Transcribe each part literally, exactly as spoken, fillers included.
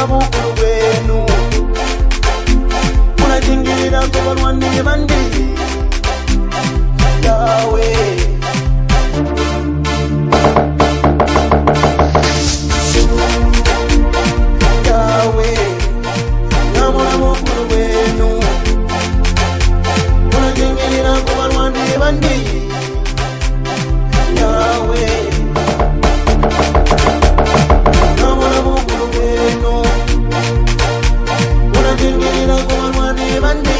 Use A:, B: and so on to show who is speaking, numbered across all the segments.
A: namona bukulu bwenu munajingirira kubalwanire bandi yawe yawe namona bukulu bwenu munajingirira kubalwanire bandi yawe namona bukulu bwenu munajingirira kubalwanire bandi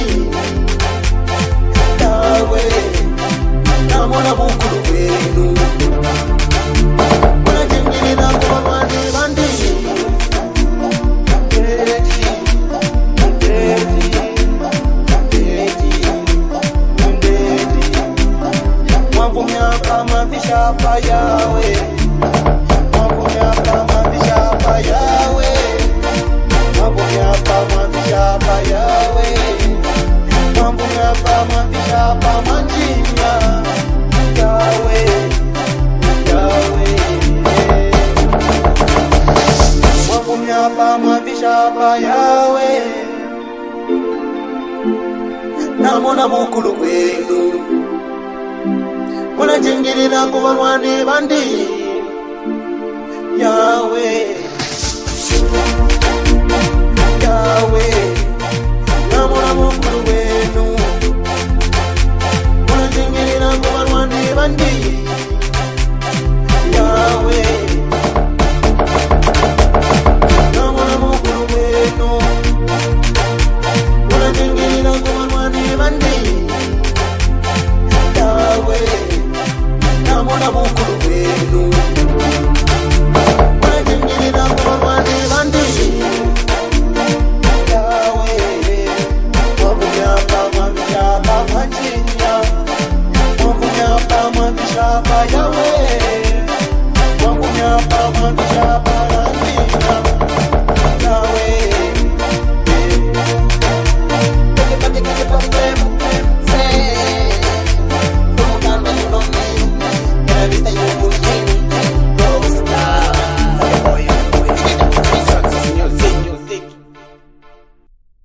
A: yawe namona bukulu bwenu munajingirira kubalwanire bandi Ndeti, ndeti, ndeti, ndeti mwavumyaka mavishapa yawe mwavumyaka mavishapa yawe mwavumyaka mavishapa yawe mwavumyaka mavishapa manjinya yawe yawe mwavumyaka mavishapa yawe namona bukulu bwenu munajingirira kubalwanire bandi